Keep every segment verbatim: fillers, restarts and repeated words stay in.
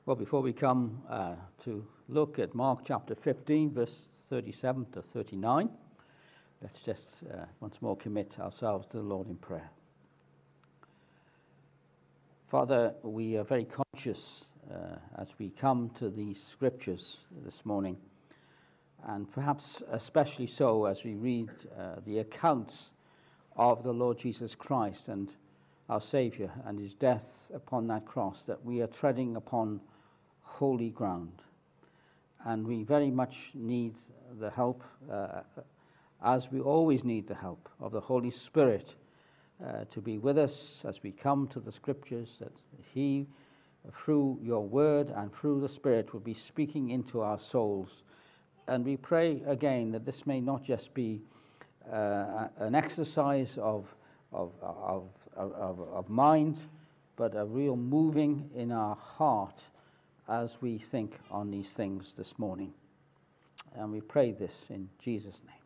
Well, before we come uh, to look at Mark chapter fifteen, verse thirty-seven to thirty-nine, let's just uh, once more commit ourselves to the Lord in prayer. Father, we are very conscious uh, as we come to these scriptures this morning, and perhaps especially so as we read uh, the accounts of the Lord Jesus Christ and our Saviour and his death upon that cross, that we are treading upon holy ground. And we very much need the help, uh, as we always need the help of the Holy Spirit uh, to be with us as we come to the scriptures, that he, through your word and through the Spirit, will be speaking into our souls. And we pray again that this may not just be uh, an exercise of, of, of, of, of mind, but a real moving in our heart as we think on these things this morning. And we pray this in Jesus' name.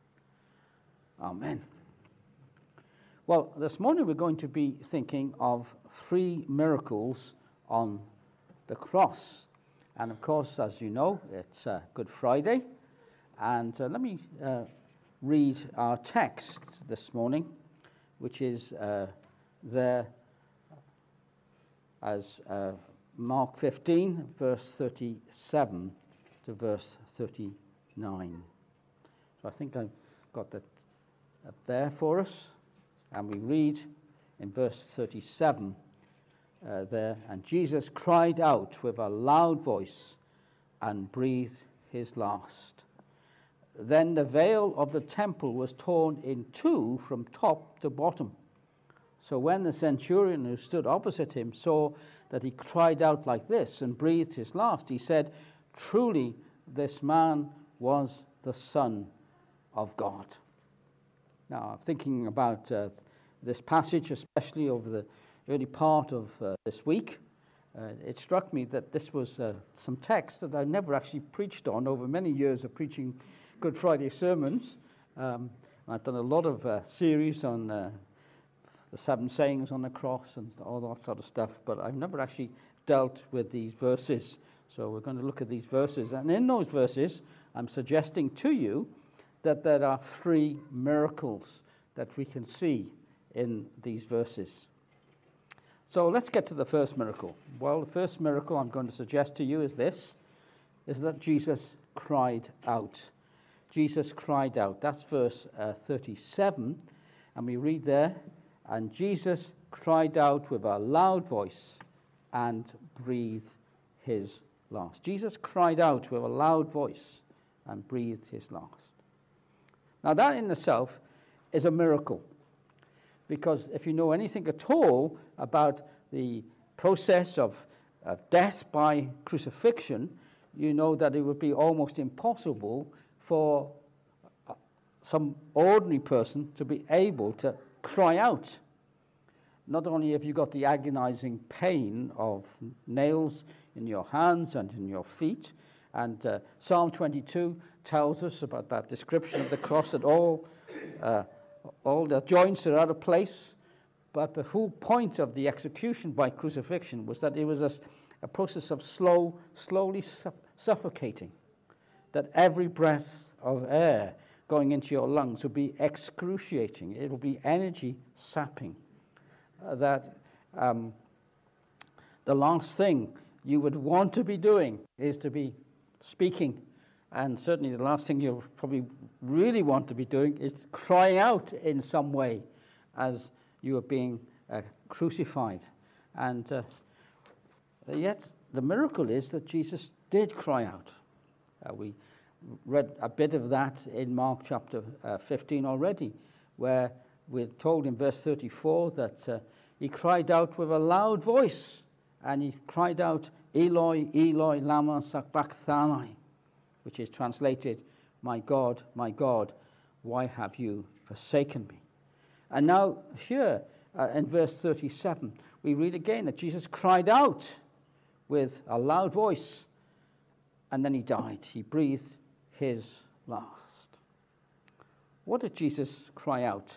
Amen. Well, this morning we're going to be thinking of three miracles on the cross. And of course, as you know, it's uh, Good Friday. And uh, let me uh, read our text this morning, which is uh, there as uh, Mark fifteen, verse thirty-seven to verse thirty-nine. So I think I've got that up there for us. And we read in verse thirty-seven uh, there, and Jesus cried out with a loud voice and breathed his last. Then the veil of the temple was torn in two from top to bottom. So when the centurion who stood opposite him saw that he cried out like this and breathed his last, he said, "Truly this man was the Son of God." Now, thinking about uh, this passage, especially over the early part of uh, this week, uh, it struck me that this was uh, some text that I never actually preached on over many years of preaching Good Friday sermons. Um, I've done a lot of uh, series on uh, the seven sayings on the cross and all that sort of stuff, but I've never actually dealt with these verses. So we're going to look at these verses. And in those verses, I'm suggesting to you that there are three miracles that we can see in these verses. So let's get to the first miracle. Well, the first miracle I'm going to suggest to you is this, is that Jesus cried out. Jesus cried out. That's verse uh, thirty-seven. And we read there, and Jesus cried out with a loud voice and breathed his last. Jesus cried out with a loud voice and breathed his last. Now that in itself is a miracle, because if you know anything at all about the process of, of death by crucifixion, you know that it would be almost impossible for some ordinary person to be able to cry out. Not only have you got the agonizing pain of nails in your hands and in your feet, and uh, Psalm twenty-two tells us about that description of the cross, that all uh, all the joints are out of place, but the whole point of the execution by crucifixion was that it was a, a process of slow, slowly su- suffocating, that every breath of air going into your lungs will be excruciating. It will be energy sapping. Uh, that um, the last thing you would want to be doing is to be speaking. And certainly the last thing you probably really want to be doing is crying out in some way as you are being uh, crucified. And uh, yet the miracle is that Jesus did cry out. Uh, we read a bit of that in Mark chapter uh, fifteen already, where we're told in verse thirty-four that uh, he cried out with a loud voice, and he cried out, "Eloi, Eloi, lama sabachthani," which is translated, "My God, my God, why have you forsaken me?" And now here uh, in verse thirty-seven, we read again that Jesus cried out with a loud voice, and then he died. He breathed his last. What did Jesus cry out?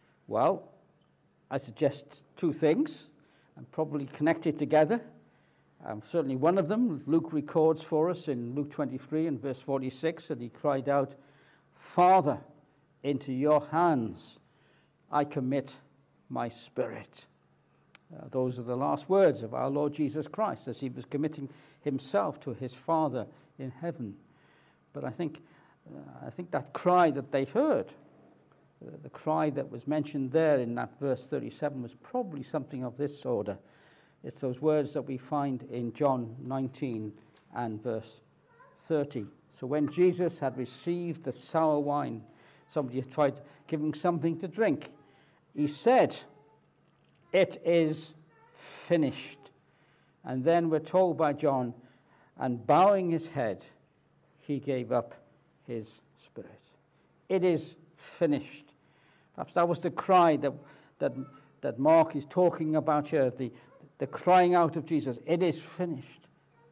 Well, I suggest two things, and probably connected together. Um, certainly one of them, Luke records for us in Luke twenty-three and verse forty-six, that he cried out, "Father, into your hands I commit my spirit." Uh, those are the last words of our Lord Jesus Christ as he was committing himself to his Father in heaven. But I think, uh, I think that cry that they heard, uh, the cry that was mentioned there in that verse thirty-seven, was probably something of this order. It's those words that we find in John nineteen and verse thirty. So when Jesus had received the sour wine, somebody had tried giving something to drink, he said, "It is finished." And then we're told by John, and bowing his head, he gave up his spirit. It is finished. Perhaps that was the cry that, that, that Mark is talking about here, the, the crying out of Jesus. It is finished.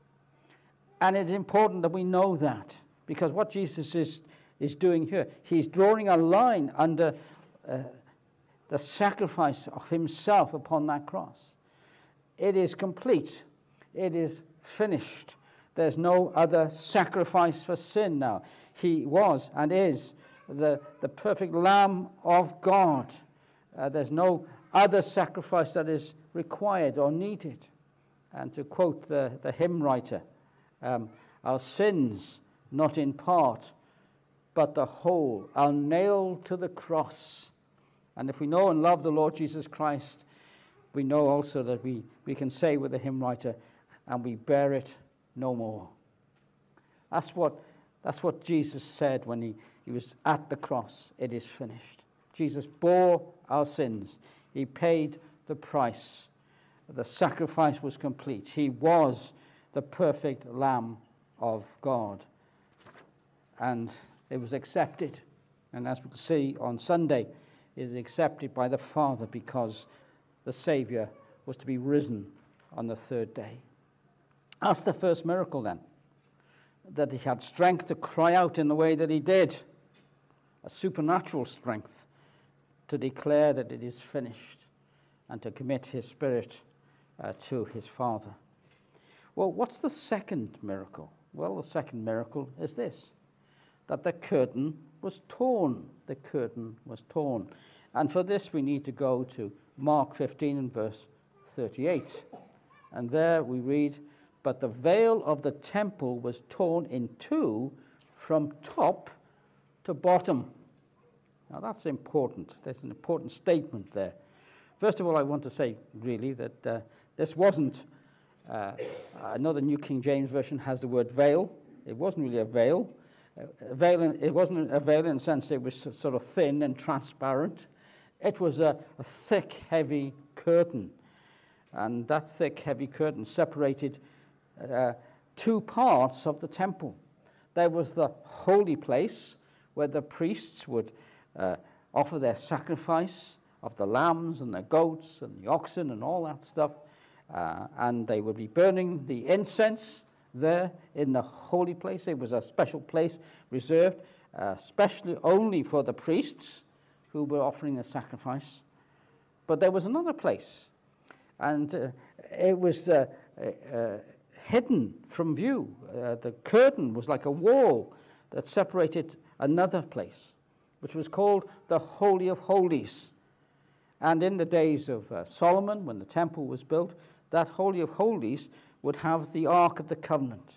And it's important that we know that, because what Jesus is, is doing here, he's drawing a line under uh, the sacrifice of himself upon that cross. It is complete. It is finished. There's no other sacrifice for sin now. He was and is the, the perfect Lamb of God. Uh, there's no other sacrifice that is required or needed. And to quote the, the hymn writer, um, our sins, not in part, but the whole, are nailed to the cross. And if we know and love the Lord Jesus Christ, we know also that we, we can say with the hymn writer, and we bear it no more. That's what, that's what Jesus said when he, he was at the cross. It is finished. Jesus bore our sins. He paid the price. The sacrifice was complete. He was the perfect Lamb of God. And it was accepted. And as we can see on Sunday, it is accepted by the Father because the Savior was to be risen on the third day. That's the first miracle then, that he had strength to cry out in the way that he did, a supernatural strength to declare that it is finished and to commit his spirit uh, to his Father. Well, what's the second miracle? Well, the second miracle is this, that the curtain was torn. The curtain was torn. And for this we need to go to Mark fifteen and verse thirty-eight. And there we read, "But the veil of the temple was torn in two from top to bottom." Now that's important. There's an important statement there. First of all, I want to say really that uh, this wasn't, uh, another New King James Version has the word veil. It wasn't really a veil. A veil in, it wasn't a veil in the sense it was sort of thin and transparent. It was a, a thick, heavy curtain. And that thick, heavy curtain separated uh, two parts of the temple. There was the holy place where the priests would uh, offer their sacrifice of the lambs and the goats and the oxen and all that stuff. Uh, and they would be burning the incense there in the holy place. It was a special place reserved, uh, especially only for the priests who were offering the sacrifice. But there was another place, and uh, it was uh, uh, hidden from view. Uh, the curtain was like a wall that separated another place, which was called the Holy of Holies. And in the days of uh, Solomon, when the temple was built, that Holy of Holies would have the Ark of the Covenant.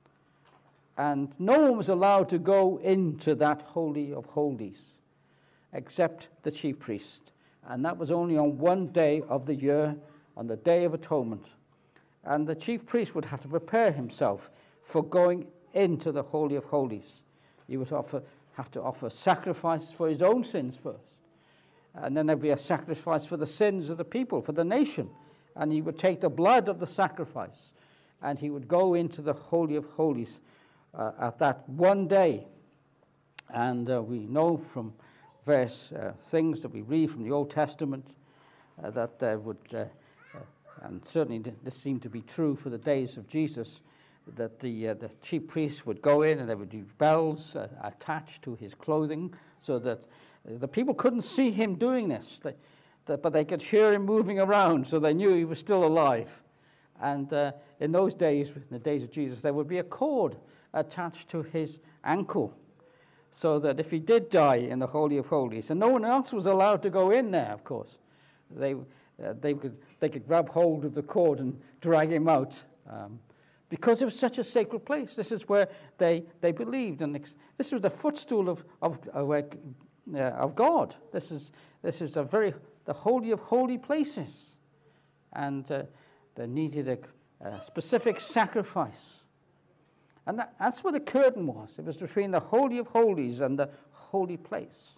And no one was allowed to go into that Holy of Holies except the chief priest. And that was only on one day of the year, on the Day of Atonement. And the chief priest would have to prepare himself for going into the Holy of Holies. He would offer, have to offer sacrifice for his own sins first. And then there'd be a sacrifice for the sins of the people, for the nation. And he would take the blood of the sacrifice and he would go into the Holy of Holies uh, at that one day. And uh, we know from various uh, things that we read from the Old Testament uh, that there would, uh, uh, and certainly this seemed to be true for the days of Jesus, that the uh, the chief priest would go in and there would be bells uh, attached to his clothing so that the people couldn't see him doing this, they, that, but they could hear him moving around, so they knew he was still alive. And uh, in those days, in the days of Jesus, there would be a cord attached to his ankle, so that if he did die in the Holy of Holies, and no one else was allowed to go in there, of course, they uh, they could they could grab hold of the cord and drag him out, um, because it was such a sacred place. This is where they they believed, and ex- this was the footstool of of of, uh, of God. This is this is a very the holy of holy places, and uh, they needed a, a specific sacrifice. And that, that's where the curtain was. It was between the Holy of Holies and the holy place.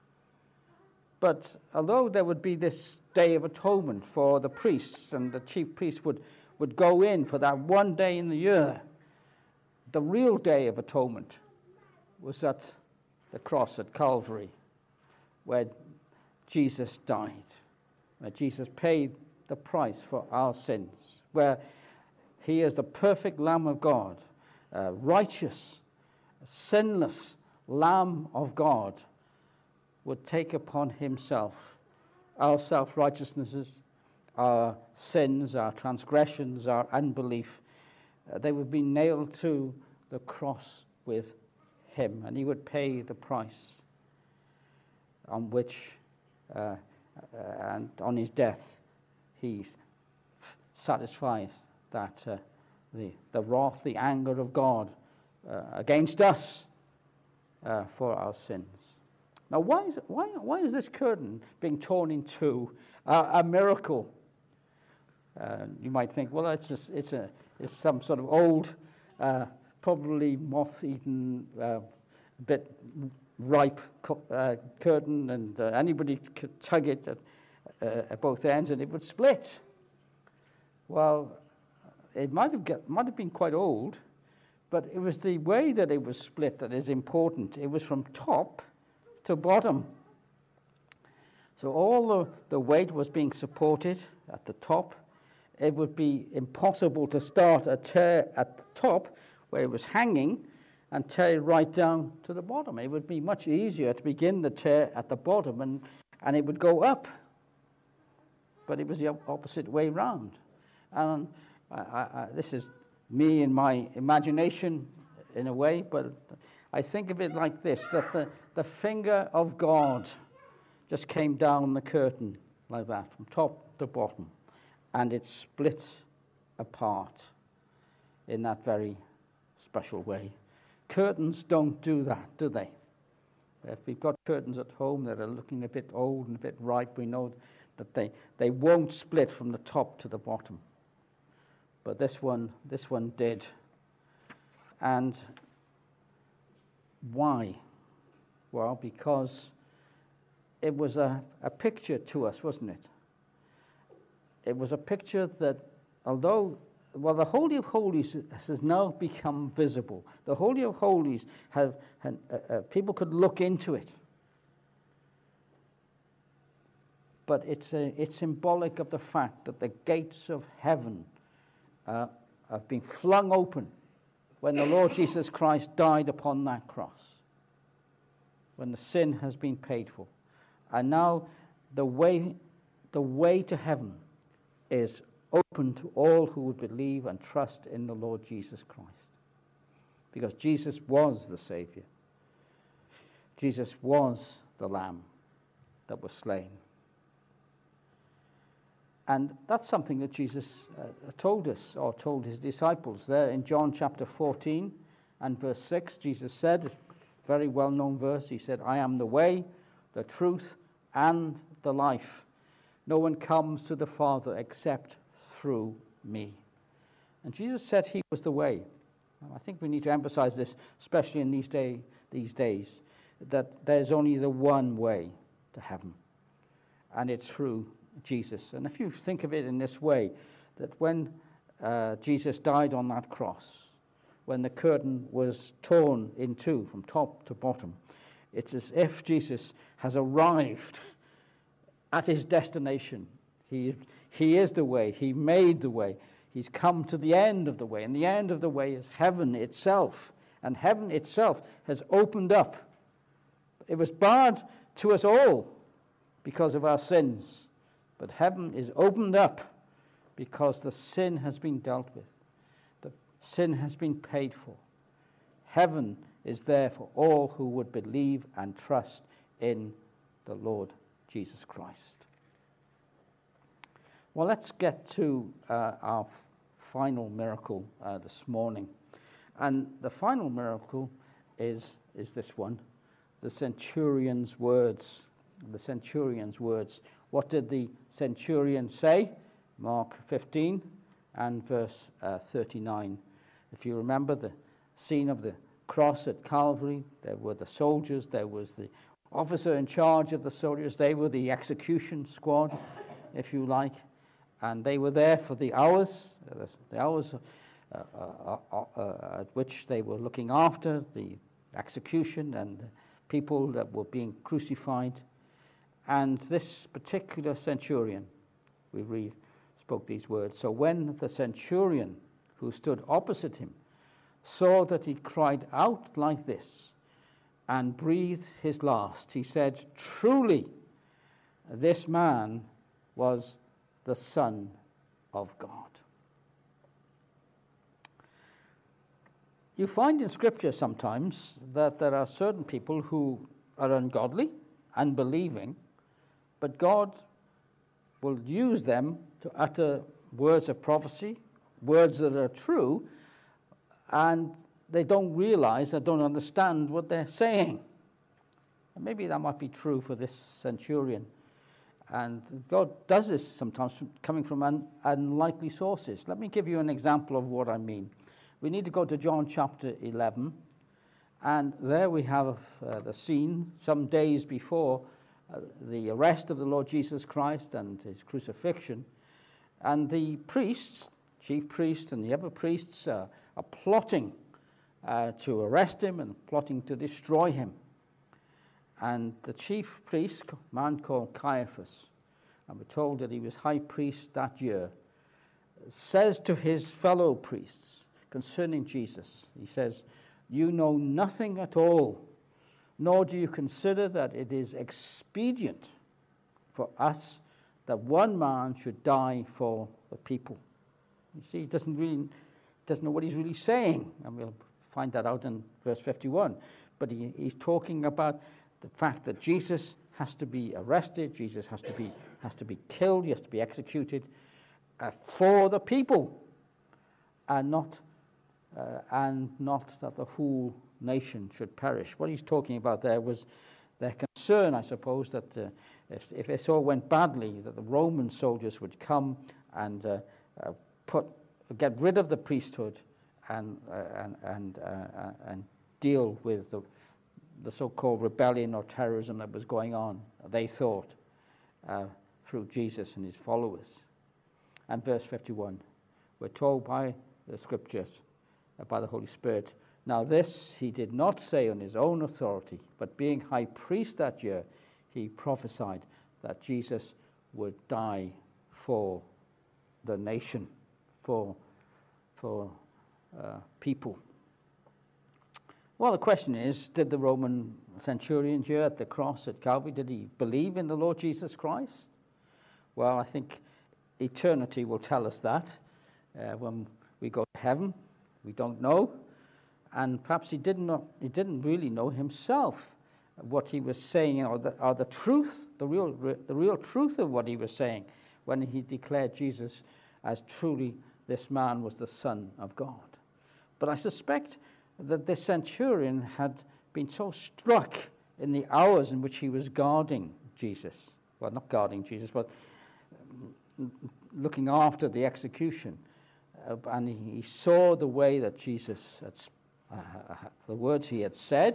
But although there would be this Day of Atonement for the priests, and the chief priests would, would go in for that one day in the year, the real Day of Atonement was at the cross at Calvary, where Jesus died, where Jesus paid the price for our sins, where he is the perfect Lamb of God, Uh, righteous, sinless Lamb of God, would take upon himself our self-righteousnesses, our sins, our transgressions, our unbelief. Uh, they would be nailed to the cross with him, and he would pay the price on which, uh, uh, and on his death, he satisfies that uh, The, the wrath, the anger of God uh, against us uh, for our sins. Now, why is, it, why, why is this curtain being torn in two uh, a miracle? Uh, you might think, well, it's, just, it's, a, it's some sort of old, uh, probably moth-eaten, uh, bit ripe co- uh, curtain, and uh, anybody could tug it at, uh, at both ends and it would split. Well, it might have, get, might have been quite old, but it was the way that it was split that is important. It was from top to bottom. So all the, the weight was being supported at the top. It would be impossible to start a tear at the top where it was hanging and tear it right down to the bottom. It would be much easier to begin the tear at the bottom and, and it would go up. But it was the opposite way round. And I, I, this is me in my imagination in a way, but I think of it like this, that the, the finger of God just came down the curtain like that, from top to bottom, and it split apart in that very special way. Curtains don't do that, do they? If we've got curtains at home that are looking a bit old and a bit ripe, we know that they, they won't split from the top to the bottom. But this one, this one did. And why? Well, because it was a, a picture to us, wasn't it? It was a picture that, although, well, the Holy of Holies has now become visible. The Holy of Holies have, have uh, uh, people could look into it. But it's, a, it's symbolic of the fact that the gates of heaven Uh, have been flung open when the Lord Jesus Christ died upon that cross, when the sin has been paid for. And now the way, the way to heaven is open to all who would believe and trust in the Lord Jesus Christ. Because Jesus was the Savior. Jesus was the Lamb that was slain. And that's something that Jesus uh, told us, or told his disciples. There in John chapter fourteen and verse six, Jesus said, a very well-known verse, he said, I am the way, the truth, and the life. No one comes to the Father except through me. And Jesus said he was the way. I think we need to emphasize this, especially in these, day, these days, that there's only the one way to heaven, and it's through Jesus. And if you think of it in this way, that when uh, Jesus died on that cross, when the curtain was torn in two from top to bottom, it's as if Jesus has arrived at his destination. He, he is the way. He made the way. He's come to the end of the way. And the end of the way is heaven itself. And heaven itself has opened up. It was barred to us all because of our sins. But heaven is opened up because the sin has been dealt with. The sin has been paid for. Heaven is there for all who would believe and trust in the Lord Jesus Christ. Well, let's get to uh, our final miracle uh, this morning. And the final miracle is, is this one, the centurion's words. The centurion's words. What did the centurion say? Mark fifteen and verse uh, thirty-nine. If you remember the scene of the cross at Calvary, there were the soldiers, there was the officer in charge of the soldiers, they were the execution squad, if you like, and they were there for the hours, the hours uh, uh, uh, uh, at which they were looking after the execution and the people that were being crucified. And this particular centurion, we read, spoke these words. So when the centurion who stood opposite him saw that he cried out like this and breathed his last, he said, "Truly, this man was the Son of God." You find in Scripture sometimes that there are certain people who are ungodly, unbelieving, but God will use them to utter words of prophecy, words that are true, and they don't realize, they don't understand what they're saying. And maybe that might be true for this centurion. And God does this sometimes coming from un- unlikely sources. Let me give you an example of what I mean. We need to go to John chapter eleven, and there we have uh, the scene some days before uh, the arrest of the Lord Jesus Christ and his crucifixion. And the priests, chief priests and the other priests, uh, are plotting uh, to arrest him and plotting to destroy him. And the chief priest, a man called Caiaphas, and we're told that he was high priest that year, says to his fellow priests concerning Jesus, he says, "You know nothing at all, nor do you consider that it is expedient for us that one man should die for the people." You see, he doesn't really doesn't know what he's really saying, and we'll find that out in verse fifty-one. But he, he's talking about the fact that Jesus has to be arrested, Jesus has to be has to be killed, he has to be executed uh, for the people, and not uh, and not that the whole nation should perish. What he's talking about there was their concern, I suppose, that uh, if, if this all went badly, that the Roman soldiers would come and uh, uh, put get rid of the priesthood and uh, and and, uh, and deal with the the so-called rebellion or terrorism that was going on, they thought, uh, through Jesus and his followers. And verse fifty-one, we're told by the Scriptures, uh, by the Holy Spirit, "Now this he did not say on his own authority, but being high priest that year, he prophesied that Jesus would die for the nation, for, for uh, people." Well, the question is, did the Roman centurion here at the cross at Calvary, did he believe in the Lord Jesus Christ? Well, I think eternity will tell us that. Uh, when we go to heaven, we don't know. And perhaps he did not, he didn't really know himself what he was saying, or the, or the truth, the real, the real truth of what he was saying when he declared Jesus as truly this man was the Son of God. But I suspect that the centurion had been so struck in the hours in which he was guarding Jesus, well, not guarding Jesus, but looking after the execution, uh, and he, he saw the way that Jesus had, uh, the words he had said.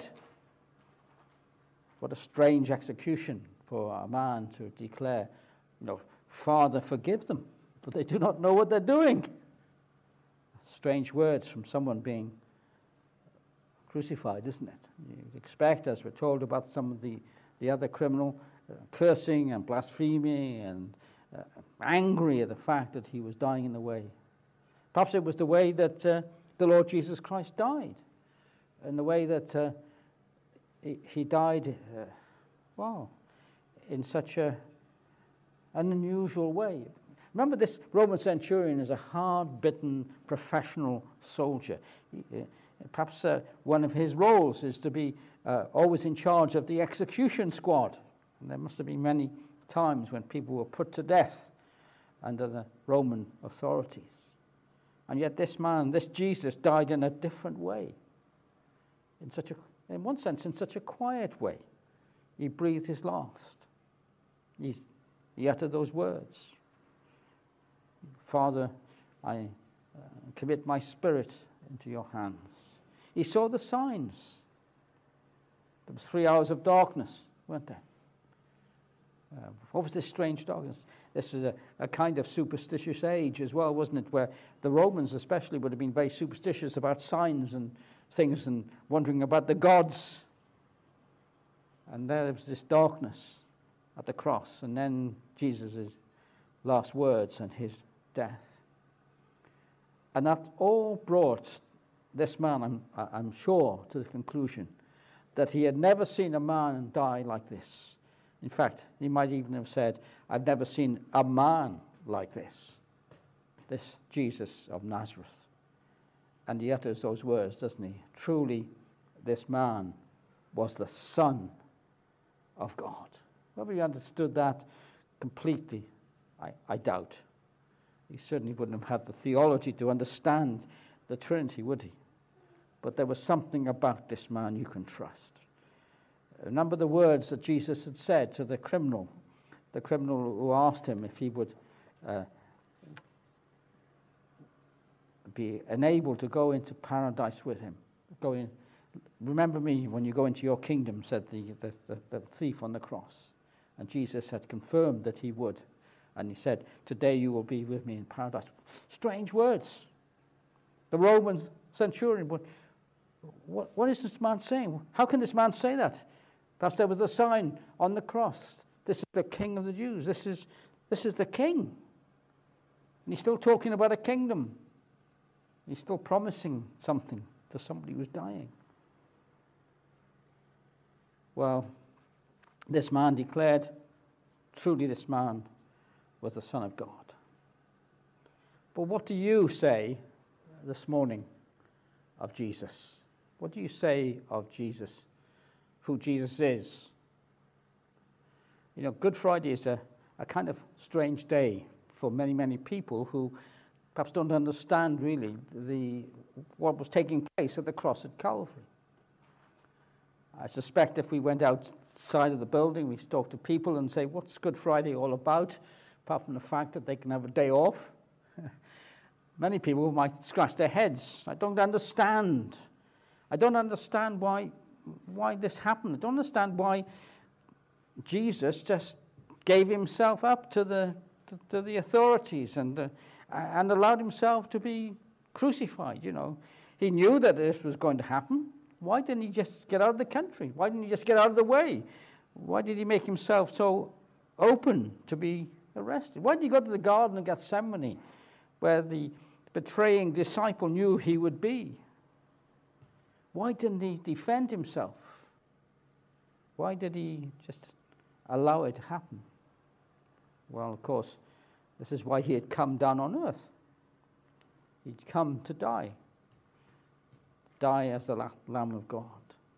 What a strange execution for a man to declare, you know, "Father, forgive them, for they do not know what they're doing." Strange words from someone being crucified, isn't it? You'd expect, as we're told about some of the, the other criminal, uh, cursing and blaspheming and uh, angry at the fact that he was dying in the way. Perhaps it was the way that uh, the Lord Jesus Christ died, and the way that uh, he, he died, uh, well, in such a, an unusual way. Remember, this Roman centurion is a hard-bitten professional soldier. He, uh, perhaps uh, one of his roles is to be uh, always in charge of the execution squad. And there must have been many times when people were put to death under the Roman authorities. And yet this man, this Jesus, died in a different way. In such a, in one sense, in such a quiet way. He breathed his last. He, he uttered those words. Father, I uh, commit my spirit into your hands. He saw the signs. There was three hours of darkness, weren't there? Uh, what was this strange darkness? This was a, a kind of superstitious age as well, wasn't it? Where the Romans especially would have been very superstitious about signs and things and wondering about the gods. And there was this darkness at the cross, and then Jesus' last words and his death. And that all brought this man, I'm, I'm sure, to the conclusion that he had never seen a man die like this. In fact, he might even have said, I've never seen a man like this, this Jesus of Nazareth. And he utters those words, doesn't he? Truly, this man was the Son of God. Whether he understood that completely, I, I doubt. He certainly wouldn't have had the theology to understand the Trinity, would he? But there was something about this man you can trust. Remember the words that Jesus had said to the criminal, the criminal who asked him if he would uh, be enabled to go into paradise with him. Go in, remember me when you go into your kingdom, said the, the, the, the thief on the cross. And Jesus had confirmed that he would. And he said, today you will be with me in paradise. Strange words. The Roman centurion, what, what, what is this man saying? How can this man say that? Perhaps there was a sign on the cross. This is the King of the Jews. This is, this is the King. And he's still talking about a kingdom. He's still promising something to somebody who's dying. Well, this man declared, truly this man was the Son of God. But what do you say this morning of Jesus? What do you say of Jesus, who Jesus is? You know, Good Friday is a, a kind of strange day for many, many people who perhaps don't understand really the what was taking place at the cross at Calvary. I suspect if we went outside of the building, we talk to people and say, what's Good Friday all about? Apart from the fact that they can have a day off. Many people might scratch their heads. I don't understand. I don't understand why, why this happened. I don't understand why Jesus just gave himself up to the, to, to the authorities and, uh, and allowed himself to be crucified, you know. He knew that this was going to happen. Why didn't he just get out of the country? Why didn't he just get out of the way? Why did he make himself so open to be arrested? Why did he go to the Garden of Gethsemane, where the betraying disciple knew he would be? Why didn't he defend himself? Why did he just allow it to happen? Well, of course, this is why he had come down on earth. He'd come to die. Die as the Lamb of God.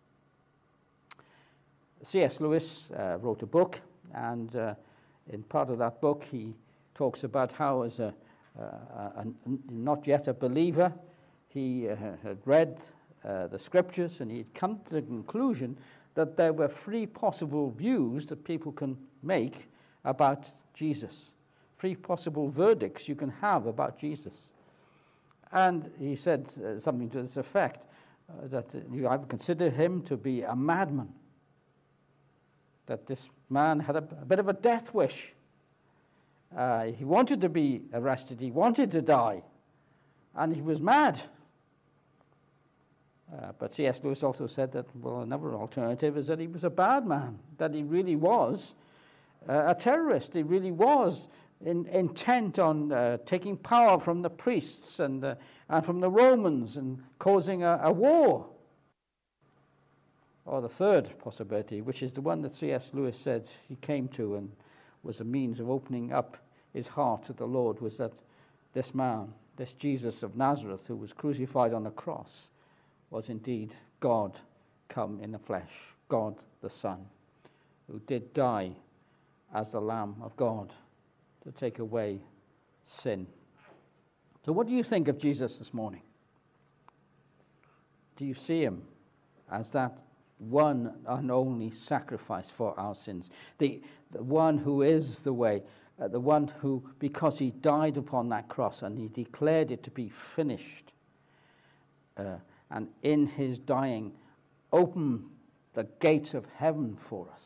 C S Lewis uh, wrote a book, and uh, in part of that book he talks about how as a, uh, a, a not yet a believer, he uh, had read uh, the scriptures, and he'd come to the conclusion that there were three possible views that people can make about Jesus. Three possible verdicts you can have about Jesus. And he said uh, something to this effect, uh, that you either consider him to be a madman, that this man had a, a bit of a death wish. Uh, he wanted to be arrested, he wanted to die, and he was mad. Uh, but C S Lewis also said that, well, another alternative is that he was a bad man, that he really was uh, a terrorist, he really was In, intent on uh, taking power from the priests and, uh, and from the Romans and causing a, a war. Or the third possibility, which is the one that C S Lewis said he came to and was a means of opening up his heart to the Lord was that this man, this Jesus of Nazareth, who was crucified on a cross, was indeed God come in the flesh, God the Son, who did die as the Lamb of God to take away sin. So what do you think of Jesus this morning? Do you see him as that one and only sacrifice for our sins? The, the one who is the way, uh, the one who, because he died upon that cross and he declared it to be finished, uh, and in his dying opened the gates of heaven for us,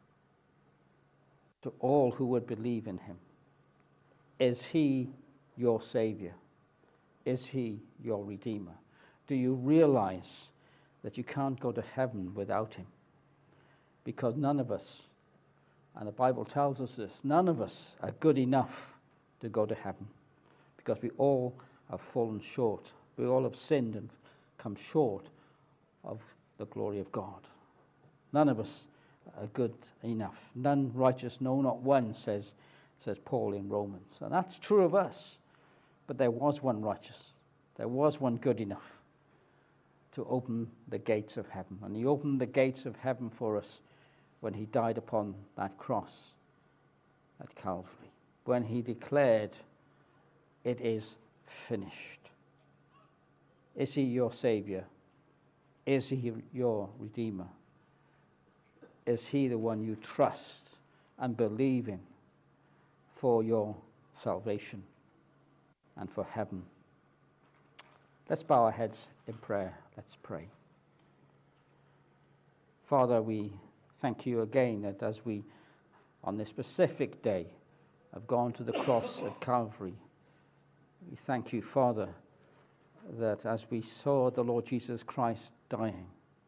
to all who would believe in him. Is he your Savior? Is he your Redeemer? Do you realize that you can't go to heaven without him? Because none of us, and the Bible tells us this, none of us are good enough to go to heaven, because we all have fallen short. We all have sinned and come short of the glory of God. None of us are good enough. None righteous, no, not one, says, says Paul in Romans. And that's true of us. But there was one righteous. There was one good enough to open the gates of heaven. And he opened the gates of heaven for us when he died upon that cross at Calvary, when he declared, "It is finished." Is he your Savior? Is he your Redeemer? Is he the one you trust and believe in for your salvation and for heaven? Let's bow our heads in prayer. Let's pray. Father, we thank you again that as we, on this specific day, have gone to the cross at Calvary, we thank you, Father, that as we saw the Lord Jesus Christ dying,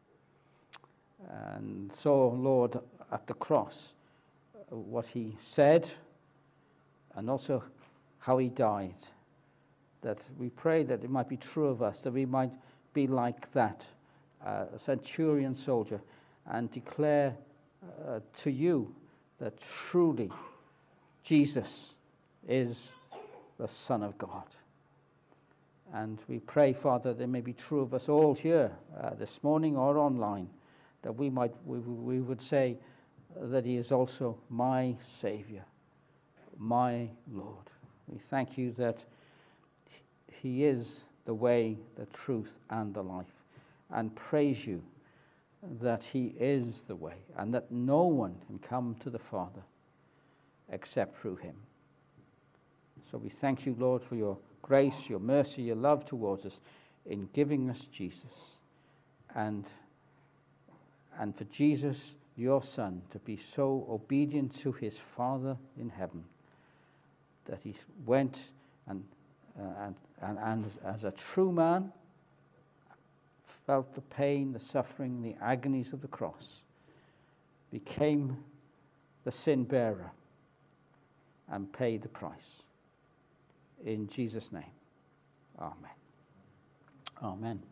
and saw, Lord, at the cross what he said and also how he died, that we pray that it might be true of us, that we might be like that uh, centurion soldier and declare uh, to you that truly Jesus is the Son of God. And we pray, Father, that it may be true of us all here uh, this morning or online, that we might we, we would say that he is also my Savior, my Lord. We thank you that he is the way, the truth, and the life, and praise you that he is the way, and that no one can come to the Father except through him. So we thank you, Lord, for your grace, your mercy, your love towards us in giving us Jesus, and and for Jesus, your Son, to be so obedient to his Father in heaven that he went and uh, and, and, and as, as a true man felt the pain, the suffering, the agonies of the cross, became the sin bearer and paid the price. In Jesus' name, amen. Amen.